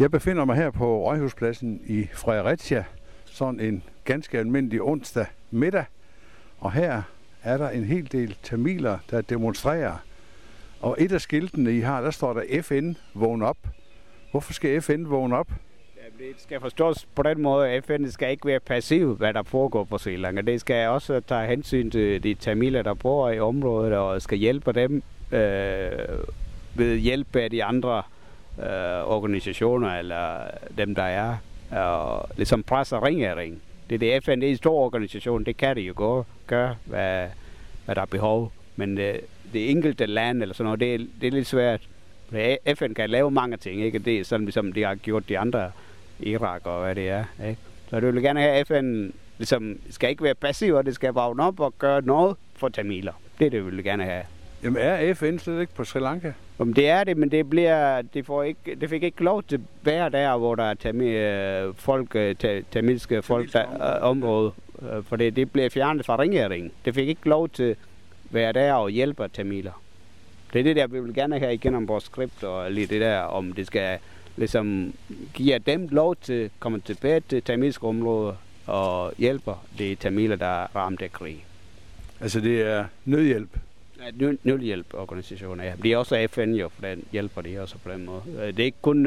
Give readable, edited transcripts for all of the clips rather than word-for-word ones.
Jeg befinder mig her på Rådhuspladsen i Fredericia, sådan en ganske almindelig onsdag middag. Og her er der en hel del tamiler, der demonstrerer. Og et af skiltene, I har, der står der FN vågn op. Hvorfor skal FN vågne op? Det skal forstås på den måde, at FN skal ikke være passiv, hvad der foregår på Sri Lanka. Det skal også tage hensyn til de tamiler, der bor i området, og skal hjælpe dem ved hjælp af de andre organisationer, eller dem, der er, og ligesom presser ringering. Det er det FN, det er en stor organisation, det kan de jo gøre, hvad der er behov. Men det enkelte land, eller sådan noget, det er lidt svært. FN kan lave mange ting, ikke? Det er sådan, ligesom de har gjort de andre, Irak og hvad det er, ikke? Så det vil gerne have, at FN ligesom, skal ikke være passiv, og det skal vågne op og gøre noget for tamiler. Det vil vi gerne have. Jamen er FN slet ikke på Sri Lanka? Jamen det er det, men det fik ikke lov til at være der, hvor der er tamilske folk område. For det blev fjernet fra ringeringen. Det fik ikke lov til at være der og hjælpe tamiler. Det er det der, vi vil gerne have igennem vores skript og lige det der, om det skal ligesom give dem lov til at komme tilbage til tamilske områder og hjælper de tamiler, der er ramt af krig. Altså det er nødhjælp? Ja, nødhjælporganisationer, ja. De er også FN jo, for den hjælper de også på den måde. Det er ikke kun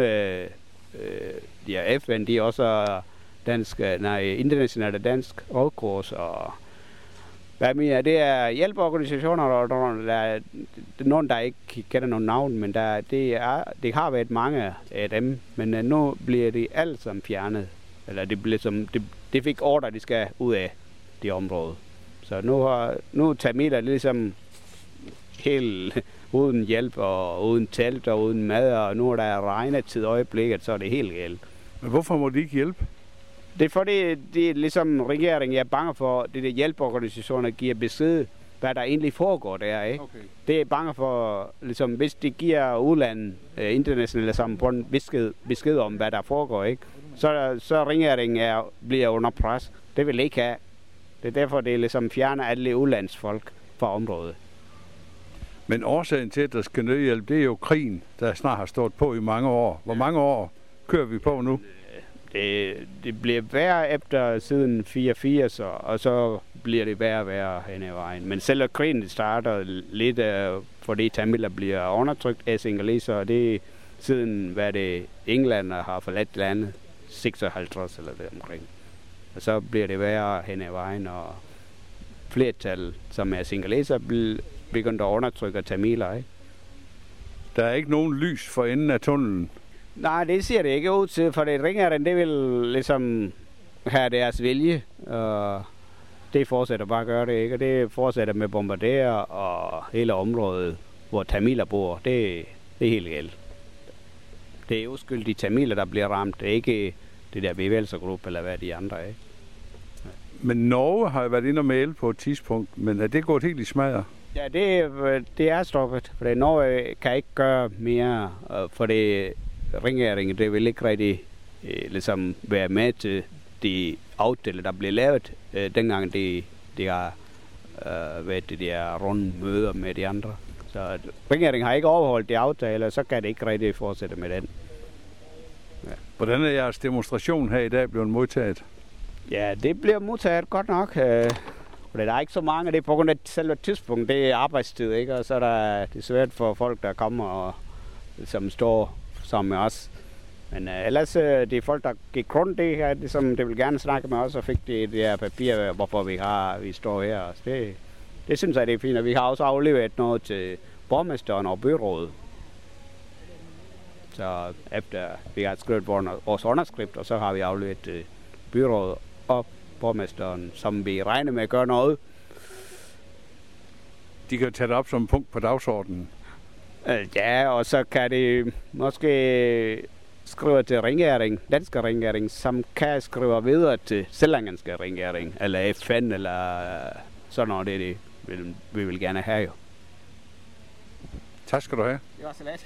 FN, de er også internationale dansk Røde og hvad mener, det er hjælpeorganisationer, og der er nogen, der ikke kender nogen navn, men det har været mange af dem, men nu bliver de alle sammen fjernet. Eller det fik ordre, de skal ud af det område. Så nu tamiler ligesom helt uden hjælp og uden telt og uden mad, og nu er der regnetid øjeblikket, så er det helt galt. Men hvorfor må de ikke hjælpe? Det er fordi, det er ligesom regeringen er bange for, at de hjælpeorganisationer giver besked, hvad der egentlig foregår der, ikke? Okay. Det er bange for, ligesom, hvis de giver udlandet, internationale samfund, besked om, hvad der foregår, ikke? Så regeringen bliver under pres. Det vil ikke have. Det er derfor, det ligesom fjerner alle udlandsfolk fra området. Men årsagen til, at der skal nødhjælp, det er jo krigen, der snart har stået på i mange år. Hvor mange år kører vi på nu? Det bliver værre efter siden 84, og så bliver det værre og værre hen ad vejen. Men selvom krigen starter lidt, fordi tamiler bliver undertrykt af singaleser, og det er siden, England har forladt landet, 56 eller det omkring. Og så bliver det værre hen ad vejen, og flertal, som er singaleser, begynder at undertrykke tamiler, ikke? Der er ikke nogen lys for enden af tunnelen? Nej, det ser det ikke ud til, for det ringeren, det vil ligesom have deres vilje, og det fortsætter bare at gøre det, ikke? Og det fortsætter med bombardere og hele området, hvor tamiler bor, det er helt galt. Det er uskyldige tamiler, der bliver ramt, det er ikke det der bevægelsesgruppe, eller hvad de andre er. Men Norge har jo været inde og male på et tidspunkt, men er det gået helt i smadret? Ja, det er stoppet, for Norge kan ikke gøre mere, for det ringeringen, det vil ikke rigtig ligesom være med til de aftaler, der blev lavet, dengang de har været de der runde møder med de andre. Så ringeringen har ikke overholdt de aftaler, så kan det ikke rigtig fortsætte med den. Ja. Hvordan er jeres demonstration her i dag blevet modtaget? Ja, det bliver modtaget godt nok. For der er ikke så mange, det er på grund af selve tidspunkt, det er arbejdstid, ikke? Og så er det svært for folk, der kommer og som står sammen med os. Men ellers, de folk, der gik rundt det her, det vil gerne snakke med os, og fik det her papir, hvorfor vi står her. Det synes jeg, det er fint, og vi har også afleveret noget til borgmesteren og byrådet. Så efter vi har skrevet vores underskrift, og så har vi afleveret til byrådet og borgmesteren, som vi regner med at gøre noget. De kan tage det op som en punkt på dagsordenen. Ja, og så kan de måske skrive til danske ringering, som kan skrive videre til srilankanske ringering, eller FN, eller sådan noget, det vi vil gerne have jo. Tak skal du have. Det var så let.